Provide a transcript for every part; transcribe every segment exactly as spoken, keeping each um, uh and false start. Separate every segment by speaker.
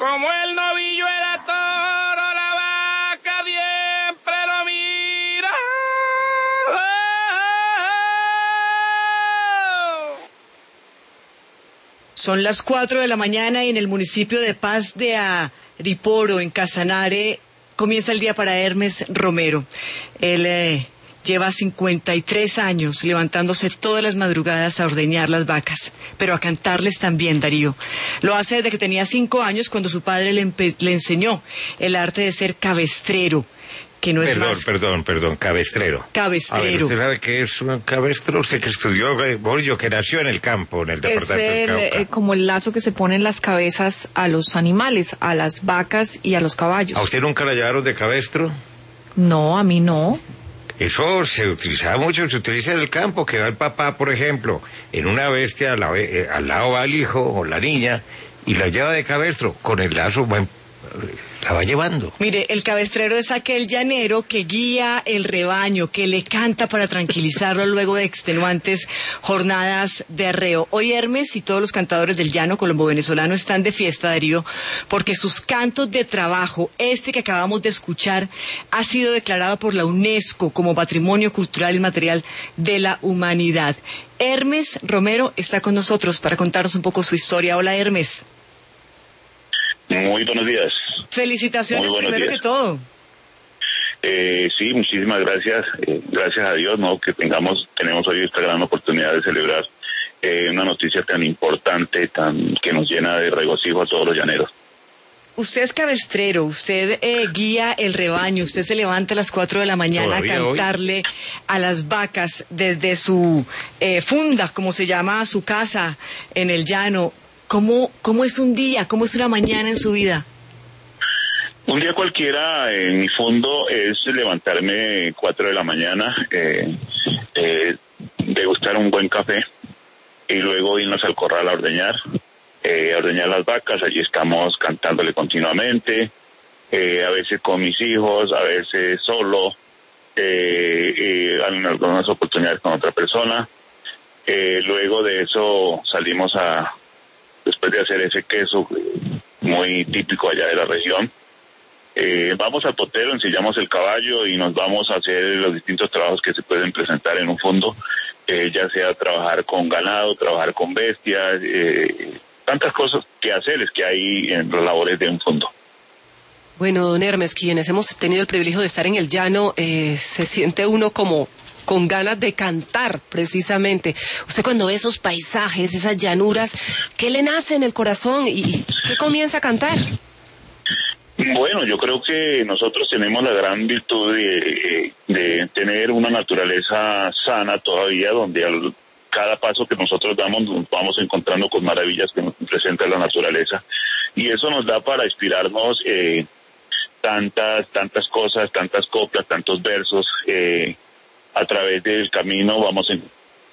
Speaker 1: Como el novillo era toro, la vaca siempre lo mira.
Speaker 2: Son las cuatro de la mañana y en el municipio de Paz de Ariporo, en Casanare, comienza el día para Hermes Romero. Él eh, lleva cincuenta y tres años levantándose todas las madrugadas a ordeñar las vacas, pero a cantarles también, Darío. Lo hace desde que tenía cinco años, cuando su padre le, le enseñó el arte de ser cabestrero. Que no es
Speaker 3: perdón,
Speaker 2: más...
Speaker 3: perdón, perdón, cabestrero.
Speaker 2: Cabestrero.
Speaker 3: A ver, ¿usted sabe qué es un cabestro? Usted que estudió, Bollo, que nació en el campo, en el departamento
Speaker 4: del Cauca. Es el, eh, como el lazo que se pone en las cabezas a los animales, a las vacas y a los caballos.
Speaker 3: ¿A usted nunca la llevaron de cabestro?
Speaker 4: No, a mí no.
Speaker 3: Eso se utilizaba mucho, se utiliza en el campo, que va el papá, por ejemplo, en una bestia, al lado, eh, al lado va el hijo o la niña, y la lleva de cabestro, con el lazo, bueno, la va llevando.
Speaker 2: Mire, el cabestrero es aquel llanero que guía el rebaño, que le canta para tranquilizarlo luego de extenuantes jornadas de arreo. Hoy Hermes y todos los cantadores del llano colombo-venezolano están de fiesta, Darío, porque sus cantos de trabajo, este que acabamos de escuchar, ha sido declarado por la UNESCO como Patrimonio Cultural Inmaterial de la Humanidad. Hermes Romero está con nosotros para contarnos un poco su historia. Hola, Hermes.
Speaker 5: Muy buenos días.
Speaker 2: Felicitaciones primero
Speaker 5: días.
Speaker 2: que todo.
Speaker 5: Eh, sí, muchísimas gracias. Eh, gracias a Dios, ¿no? Que tengamos, tenemos hoy esta gran oportunidad de celebrar eh, una noticia tan importante, tan que nos llena de regocijo a todos los llaneros.
Speaker 2: Usted es cabestrero, usted eh, guía el rebaño, usted se levanta a las cuatro de la mañana a cantarle hoy a las vacas desde su eh, funda, como se llama su casa en el llano. ¿Cómo, cómo es un día, cómo es una mañana en su vida?
Speaker 5: Un día cualquiera en mi fondo es levantarme cuatro de la mañana, eh, eh, degustar un buen café y luego irnos al corral a ordeñar, eh, a ordeñar las vacas. Allí estamos cantándole continuamente, eh, a veces con mis hijos, a veces solo, eh, eh, en algunas oportunidades con otra persona. Eh, luego de eso salimos a... Después de hacer ese queso muy típico allá de la región, eh, vamos al potero, ensillamos el caballo y nos vamos a hacer los distintos trabajos que se pueden presentar en un fondo, eh, ya sea trabajar con ganado, trabajar con bestias, eh, tantas cosas que hacer que hay en las labores de un fondo.
Speaker 6: Bueno, don Hermes, quienes hemos tenido el privilegio de estar en el llano, eh, se siente uno como... con ganas de cantar, precisamente. Usted cuando ve esos paisajes, esas llanuras, ¿qué le nace en el corazón y qué comienza a cantar?
Speaker 5: Bueno, yo creo que nosotros tenemos la gran virtud de, de tener una naturaleza sana todavía, donde al, cada paso que nosotros damos nos vamos encontrando con maravillas que nos presenta la naturaleza, y eso nos da para inspirarnos eh, tantas, tantas cosas, tantas coplas, tantos versos, eh, a través del camino vamos en,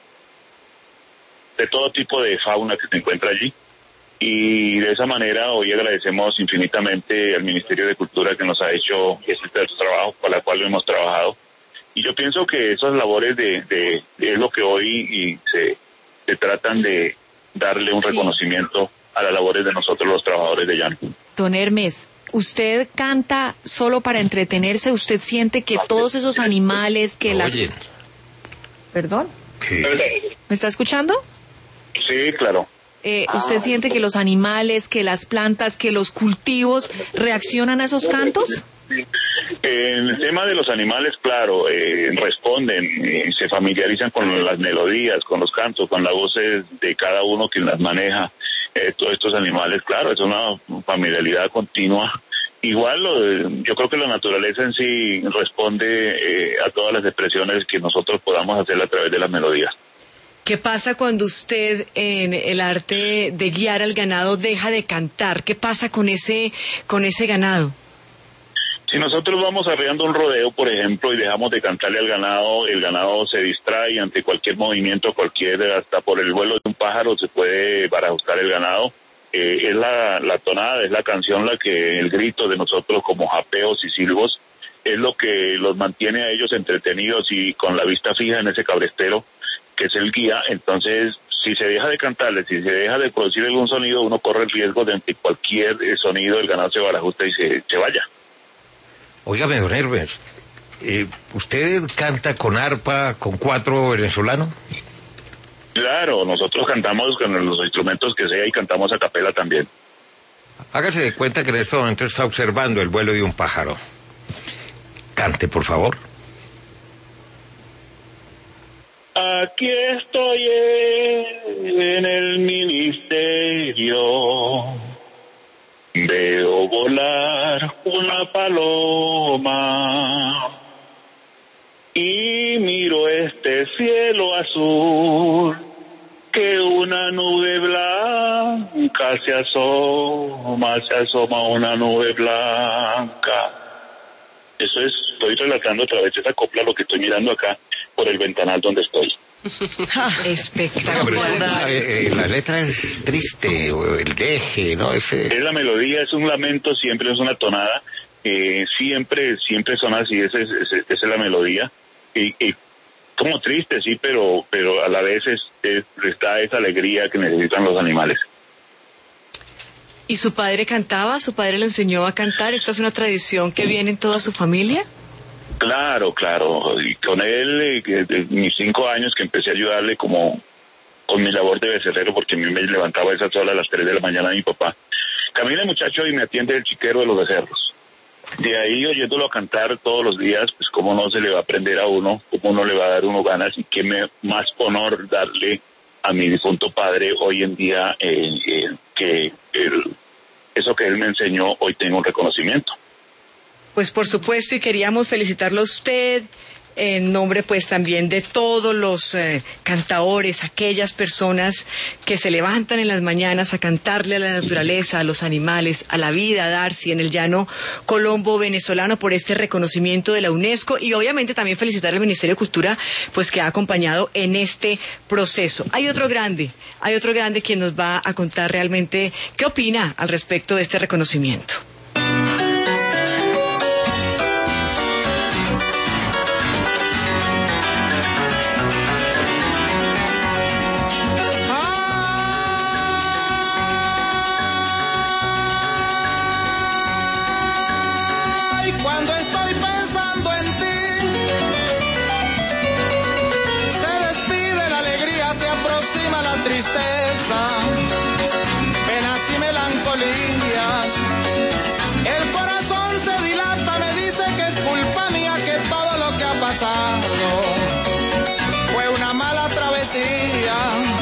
Speaker 5: de todo tipo de fauna que se encuentra allí, y de esa manera hoy agradecemos infinitamente al Ministerio de Cultura que nos ha hecho este trabajo para el cual hemos trabajado, y yo pienso que esas labores de, de, de es lo que hoy y se, se tratan de darle un sí. reconocimiento a las labores de nosotros los trabajadores de llano.
Speaker 4: Don Hermes, ¿usted canta solo para entretenerse? ¿Usted siente que todos esos animales que las...
Speaker 3: Oye.
Speaker 4: ¿Perdón?
Speaker 3: ¿Qué?
Speaker 4: ¿Me está escuchando?
Speaker 5: Sí, claro.
Speaker 4: Eh, ¿Usted siente que los animales, que las plantas, que los cultivos reaccionan a esos cantos?
Speaker 5: En el tema de los animales, claro, eh, responden, eh, se familiarizan con las melodías, con los cantos, con las voces de cada uno quien las maneja. Eh, todos estos animales, claro, es una familiaridad continua. Igual, lo de, yo creo que la naturaleza en sí responde eh, a todas las expresiones que nosotros podamos hacer a través de las melodías.
Speaker 2: ¿Qué pasa cuando usted en el arte de guiar al ganado deja de cantar? ¿Qué pasa con ese, con ese ganado?
Speaker 5: Si nosotros vamos arreando un rodeo, por ejemplo, y dejamos de cantarle al ganado, el ganado se distrae ante cualquier movimiento, cualquier, hasta por el vuelo de un pájaro se puede barajustar el ganado. Eh, es la, la tonada, es la canción, la que el grito de nosotros como japeos y silbos, es lo que los mantiene a ellos entretenidos y con la vista fija en ese cabrestero, que es el guía. Entonces si se deja de cantarle, si se deja de producir algún sonido, uno corre el riesgo de que cualquier eh, sonido del ganado se barajuste y se, se vaya.
Speaker 3: Óigame, don Hermes, eh, ¿usted canta con arpa, con cuatro venezolano?
Speaker 5: Claro, nosotros cantamos con los instrumentos que sea y cantamos a capela también.
Speaker 3: Hágase de cuenta que en este momento está observando el vuelo de un pájaro. Cante, por favor.
Speaker 5: Aquí estoy en el ministerio, veo volar una paloma y miro este cielo azul, que una nube blanca se asoma, se asoma una nube blanca. Eso es, estoy relatando a través de esa copla lo que estoy mirando acá por el ventanal donde estoy.
Speaker 2: Espectacular.
Speaker 3: Una, eh, eh, la letra es triste, o el deje, ¿no? Ese...
Speaker 5: Es la melodía, es un lamento, siempre es una tonada, eh, siempre, siempre son así, esa es, es, esa es la melodía. Y, y como triste, sí, pero, pero a la vez es, es, está esa alegría que necesitan los animales.
Speaker 2: ¿Y su padre cantaba? ¿Su padre le enseñó a cantar? ¿Esta es una tradición que viene en toda su familia?
Speaker 5: Claro, claro. Y con él, eh, que, de mis cinco años que empecé a ayudarle como con mi labor de becerrero, porque a mí me levantaba esa sola a las tres de la mañana mi papá. Camina el muchacho y me atiende el chiquero de los becerros. De ahí, oyéndolo cantar todos los días, pues cómo no se le va a aprender a uno, cómo no le va a dar uno ganas, y qué me, más honor darle a mi difunto padre hoy en día, eh, eh, que el, eso que él me enseñó, hoy tengo un reconocimiento.
Speaker 2: Pues por supuesto, y queríamos felicitarlo a usted en nombre pues también de todos los eh, cantaores, aquellas personas que se levantan en las mañanas a cantarle a la naturaleza, a los animales, a la vida, a Darcy, en el llano colombo venezolano, por este reconocimiento de la UNESCO, y obviamente también felicitar al Ministerio de Cultura pues que ha acompañado en este proceso. Hay otro grande, hay otro grande quien nos va a contar realmente qué opina al respecto de este reconocimiento.
Speaker 7: Fue una mala travesía,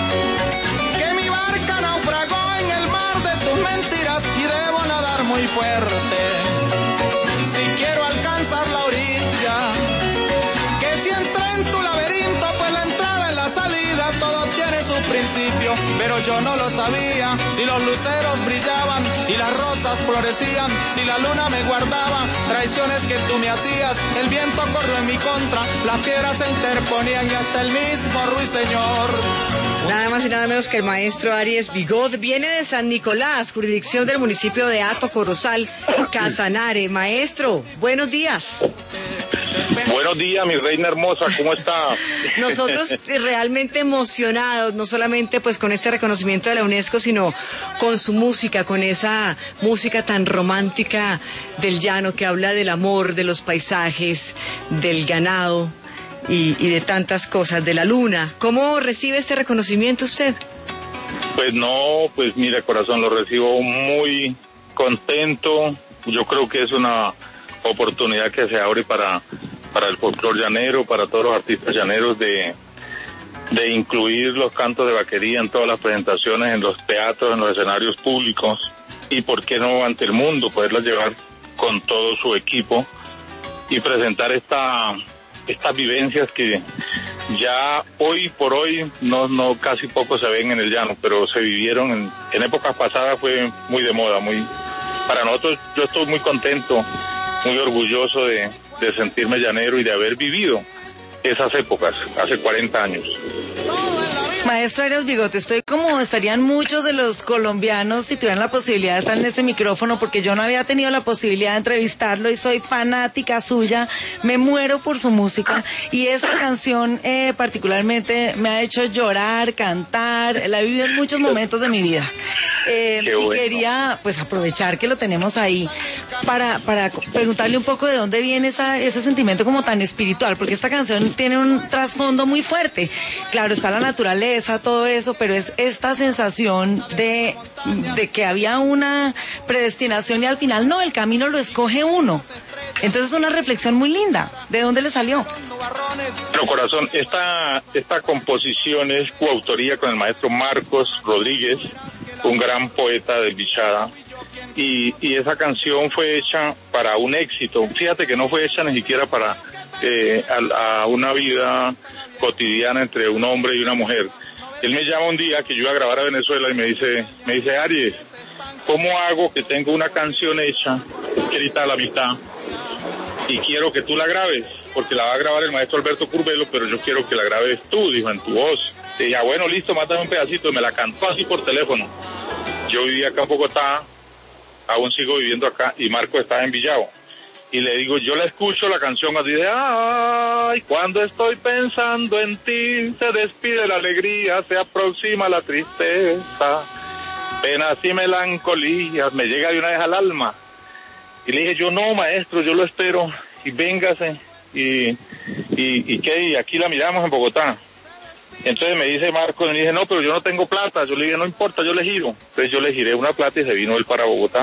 Speaker 7: que mi barca naufragó en el mar de tus mentiras y debo nadar muy fuerte si quiero alcanzar la orilla, que si entré en tu laberinto pues la entrada y la salida todo tiene su principio, pero yo no lo sabía. Si los luceros brillaban y las rosas florecían, si la luna me guardaba, traiciones que tú me hacías, el viento corrió en mi contra, las piedras se interponían y hasta el mismo ruiseñor.
Speaker 2: Nada más y nada menos que el maestro Aries Bigot viene de San Nicolás, jurisdicción del municipio de Hato, Corozal, Casanare. Maestro, buenos días.
Speaker 5: Buenos días, mi reina hermosa, ¿cómo está?
Speaker 2: Nosotros realmente emocionados, no solamente pues con este reconocimiento de la UNESCO, sino con su música, con esa música tan romántica del llano que habla del amor, de los paisajes, del ganado y, y de tantas cosas, de la luna. ¿Cómo recibe este reconocimiento usted?
Speaker 5: Pues no, pues mira, corazón, lo recibo muy contento. Yo creo que es una oportunidad que se abre para, para el folclore llanero, para todos los artistas llaneros, de, de incluir los cantos de vaquería en todas las presentaciones, en los teatros, en los escenarios públicos, y por qué no ante el mundo, poderlas llevar con todo su equipo y presentar esta, estas vivencias que ya hoy por hoy no, no casi poco se ven en el llano, pero se vivieron en, en épocas pasadas, fue muy de moda, muy para nosotros. Yo estoy muy contento, muy orgulloso de, de sentirme llanero y de haber vivido esas épocas, hace cuarenta años.
Speaker 8: Maestro Arias Bigot, estoy como estarían muchos de los colombianos si tuvieran la posibilidad de estar en este micrófono, porque yo no había tenido la posibilidad de entrevistarlo y soy fanática suya, me muero por su música y esta canción eh, particularmente me ha hecho llorar, cantar, la he vivido en muchos momentos de mi vida. Eh, y bueno. Quería pues aprovechar que lo tenemos ahí para, para preguntarle un poco de dónde viene esa, ese sentimiento como tan espiritual, porque esta canción tiene un trasfondo muy fuerte. Claro, está la naturaleza, todo eso, pero es esta sensación de, de que había una predestinación y al final no, el camino lo escoge uno. Entonces es una reflexión muy linda. ¿De dónde le salió?
Speaker 9: Pero corazón, esta, esta composición es coautoría con el maestro Marcos Rodríguez, un gran poeta del Bichada, y, y esa canción fue hecha para un éxito. Fíjate que no fue hecha ni siquiera para eh, a, a una vida cotidiana entre un hombre y una mujer. Él me llama un día que yo iba a grabar a Venezuela y me dice, me dice, Aries, ¿cómo hago que tengo una canción hecha, escrita a la mitad, y quiero que tú la grabes? Porque la va a grabar el maestro Alberto Curvelo, pero yo quiero que la grabes tú, dijo, en tu voz. Y dije, ah, bueno, listo, mátame un pedacito. Y me la cantó así por teléfono. Yo vivía acá en Bogotá, aún sigo viviendo acá, y Marco estaba en Villavo. Y le digo, yo la escucho la canción así de, ay, cuando estoy pensando en ti, se despide la alegría, se aproxima la tristeza, penas y melancolías, me llega de una vez al alma. Y le dije, yo no, maestro, yo lo espero, y véngase, y, y, y qué, y aquí la miramos en Bogotá. Entonces me dice Marco, y le dije, no, pero yo no tengo plata. Yo le dije, no importa, yo le giro. Entonces yo le giré una plata y se vino él para Bogotá.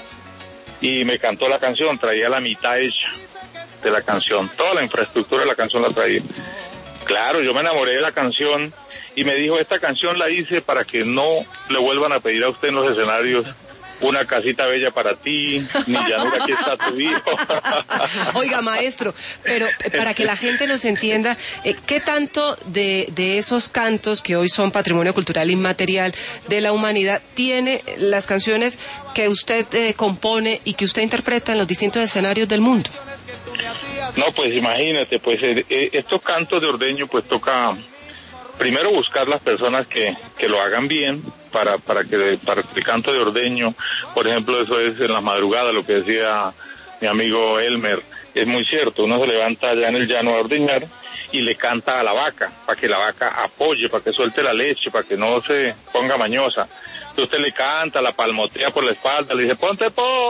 Speaker 9: Y me cantó la canción, traía la mitad hecha de la canción. Toda la infraestructura de la canción la traía. Claro, yo me enamoré de la canción y me dijo, esta canción la hice para que no le vuelvan a pedir a usted en los escenarios una casita bella para ti, ni llanura, aquí está tu hijo.
Speaker 6: Oiga, maestro, pero para que la gente nos entienda, eh, ¿qué tanto de, de esos cantos que hoy son patrimonio cultural inmaterial de la humanidad tiene las canciones que usted eh, compone y que usted interpreta en los distintos escenarios del mundo?
Speaker 9: No, pues imagínate, pues eh, eh, estos cantos de ordeño, pues toca primero buscar las personas que, que lo hagan bien, para para que para el canto de ordeño, por ejemplo, eso es en las madrugadas, lo que decía mi amigo Elmer, es muy cierto, uno se levanta allá en el llano a ordeñar y le canta a la vaca, para que la vaca apoye, para que suelte la leche, para que no se ponga mañosa. Entonces usted le canta, la palmotea por la espalda, le dice, ponte,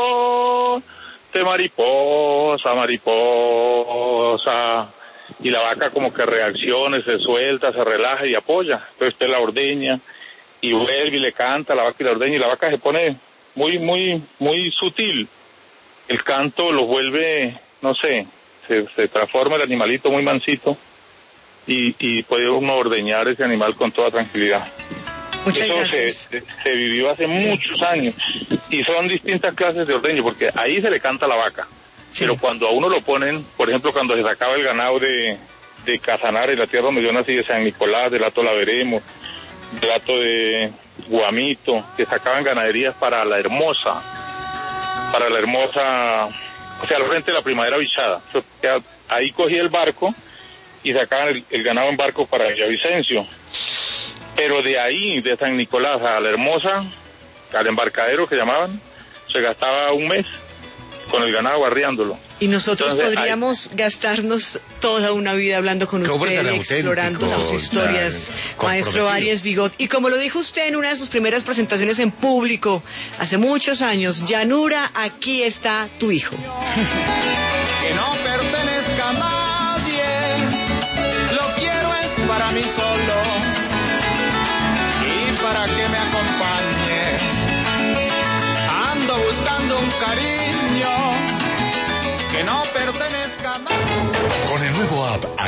Speaker 9: ponte mariposa, mariposa, y la vaca como que reacciona, se suelta, se relaja y apoya. Entonces usted la ordeña y vuelve y le canta a la vaca y la ordeña, y la vaca se pone muy, muy, muy sutil. El canto lo vuelve, no sé, se, se transforma el animalito muy mansito y, y puede uno ordeñar ese animal con toda tranquilidad.
Speaker 2: Muchas
Speaker 9: Eso se, se, se vivió hace muchos años y son distintas clases de ordeño, porque ahí se le canta a la vaca. Sí. Pero cuando a uno lo ponen, por ejemplo, cuando se sacaba el ganado de, de Casanare, la tierra donde yo nací, de San Nicolás, del Hato La Veremos, del Hato de Guamito, que sacaban ganaderías para la hermosa, para la hermosa, o sea, al frente de la Primavera Bichada. Ahí cogía el barco y sacaban el, el ganado en barco para Villavicencio. Pero de ahí, de San Nicolás a la hermosa, al embarcadero que llamaban, se gastaba un mes con el ganado arriándolo.
Speaker 2: Y nosotros
Speaker 9: Entonces,
Speaker 2: podríamos hay... gastarnos toda una vida hablando con usted, explorando sus historias, maestro Arias Bigot. Y como lo dijo usted en una de sus primeras presentaciones en público, hace muchos años, llanura, aquí está tu hijo.
Speaker 7: Que no pertenezca a nadie, lo quiero es para mí solo, y para que me acompañe, ando buscando un cariño que no pertenezca a nadie.
Speaker 10: Con el nuevo app